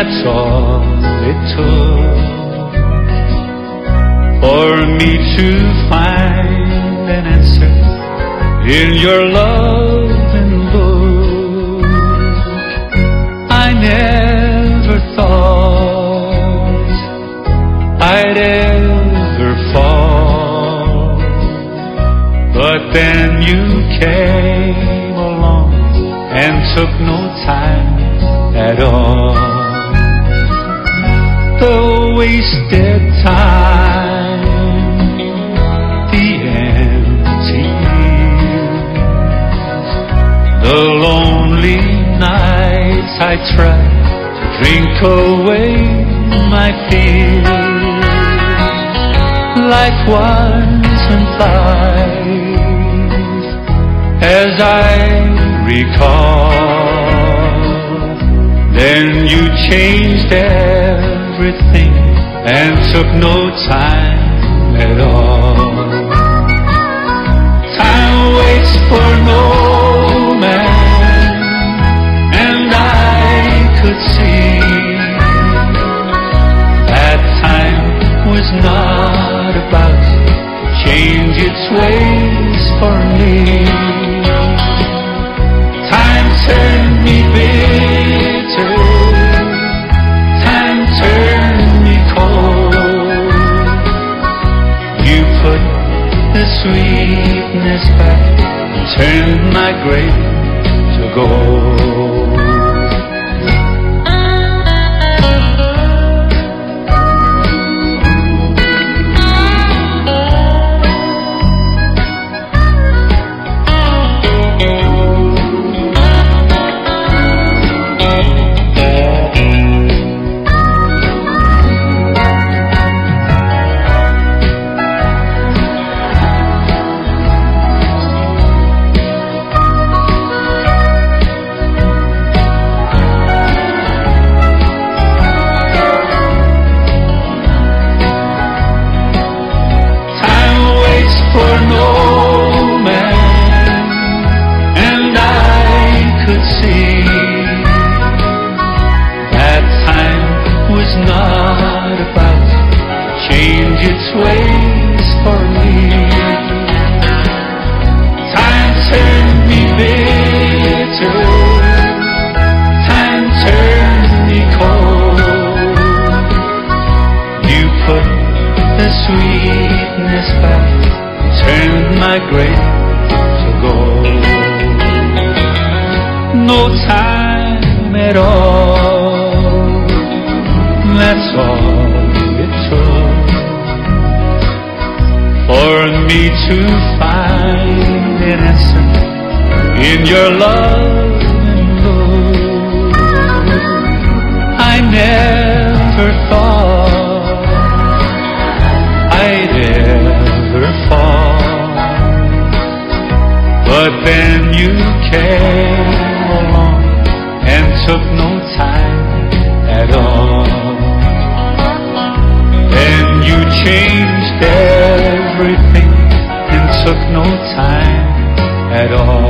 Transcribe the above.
That's all it took for me to find an answer in your love and look. I never thought I'd ever fall, but then you came along and took no time at all. The wasted time, the empty years, the lonely nights I tried to drink away my fears. Life wasn't life as I recall. Then you changed everything and took no time at all. Time waits for no man, and I could see that time was not about to change its ways for me. Time turned me bitter, time turned me cold. You put the sweetness back and turned my grape to gold. For no man, and I could see that time was not about to change its ways for me. Time turned me bitter, time turned me cold. You put the sweetness back, turned my grape to gold. No time at all, that's all it took for me to find an answer in your love and look. I never thought I'd ever fall, but then you came along and took no time at all. Then you changed everything and took no time at all.